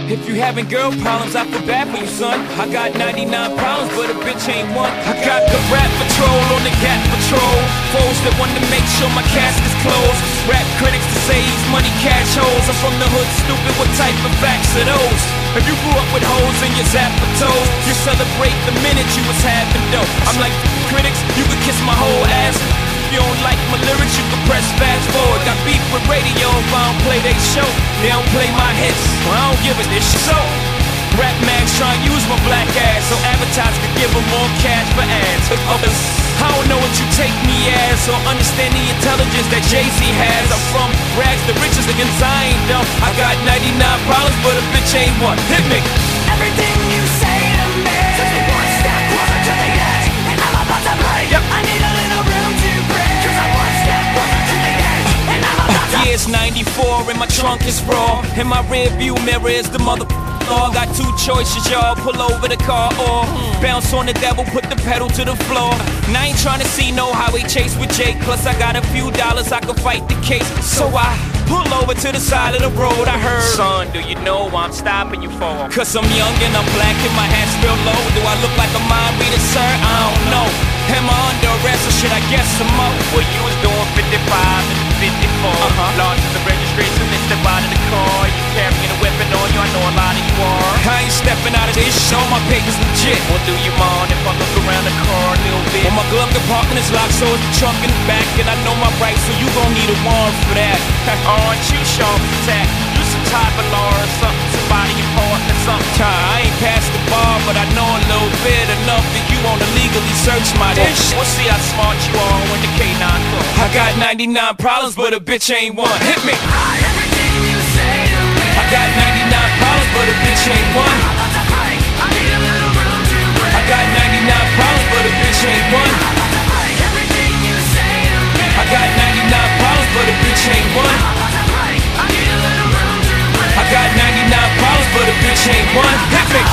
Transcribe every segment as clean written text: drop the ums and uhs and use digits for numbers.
If you having girl problems, I feel bad for you, son. I got 99 problems, but a bitch ain't one. I got the rap patrol on the Gap Patrol. Foes that want to make sure my casket's closed. Rap critics to say he's money cash holes. I'm from the hood, stupid, what type of facts are those? If you grew up with hoes in your zapper toes, you celebrate the minute you was having dope. I'm like, critics, you could kiss my whole ass. If you don't like my lyrics, you can press fast forward. Got beef with radio if I don't play they show. They don't play my hits, well, I don't give a dish. So, rap mags try and use my black ass so advertisers can give them more cash for ads. Others, I don't know what you take me as or understand the intelligence that Jay-Z has. I'm from rags to riches, against I ain't dumb. I got 99 problems, but a bitch ain't one. Hit me. Everything you say to me takes me one step closer to the edge, and I'm about to break. Yep. I need a little room to breathe, 'cause I'm one step closer to the edge, and I'm about to. Yeah, it's 94 and my trunk is raw, and my rear view mirror is the mother. Got two choices, y'all. Pull over the car or bounce on the devil, put the pedal to the floor. And I ain't trying to see no highway chase with Jake. Plus I got a few dollars, I could fight the case. So I pull over to the side of the road. I heard, son, do you know why I'm stopping you for? Cause I'm young and I'm black and my hat's real low. Do I look like a mind reader, sir? I don't know. Am I under arrest or should I guess some more? Well, you was doing 55 and 54. Lost in the registration, then step out of the car. You carrying a weapon on you, I know a lot of you are. I ain't stepping out of this, show my papers legit. Well, do you mind if I look around the car a little bit? Well, my glove compartment is locked, so it's the trunk in the back. And I know my rights, so you gon' need a warrant for that. Aren't you sharp attack? You some type of law or something, somebody important or something. I ain't past the bar, but I know a little bit enough that you wanna legally search my dish. We'll see how smart you are when the K9 comes. I got 99 problems, but a bitch ain't one. Hit me. Everything you say to me, I got 99 problems, but a bitch ain't one. I'm about to break. I need a little room to breathe. I got 99 problems, but a bitch ain't one. I'm about to break. Everything you say to me, I got 99 problems, but a bitch ain't one. I'm about to break. I need a little room to breathe. I got 99 problems, but a bitch ain't one. Hit me.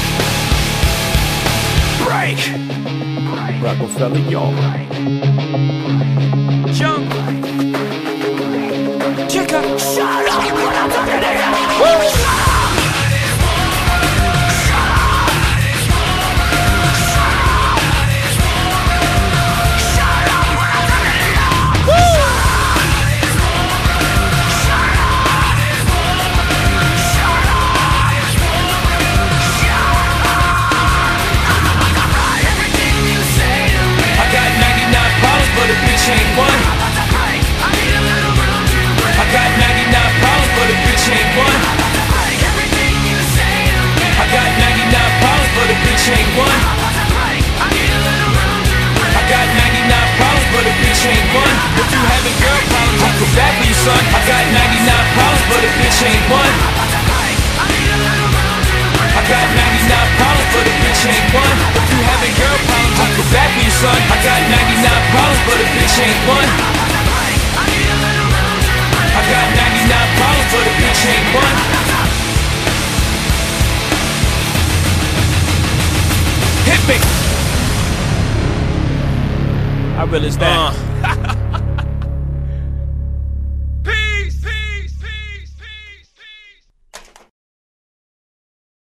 Break. Rockefeller, y'all. Jump. Check up. Shut up when I'm talking to you. Woo. Shut up. But a bitch ain't one. I'm about to break. I need a little room to breathe. I got 99 problems, but a bitch ain't one. I'm about to break. Everything you say to me, I got 99 problems, but a bitch ain't one. I'm about to break. I need a little room to breathe. I got 99 problems, but a bitch ain't one. If you having girl problems, I feel bad for you, son. I got 99 problems, but a bitch ain't one. I'm about to break. I need a little room to breathe. I got 99 problems, but a bitch ain't one. If you having girl problems, I feel bad for you, son. I got 99 problems, but a bitch ain't one. I'm about to break. I need a little room to breathe. I got 99 problems, but a bitch ain't one. Hit me. I realize that.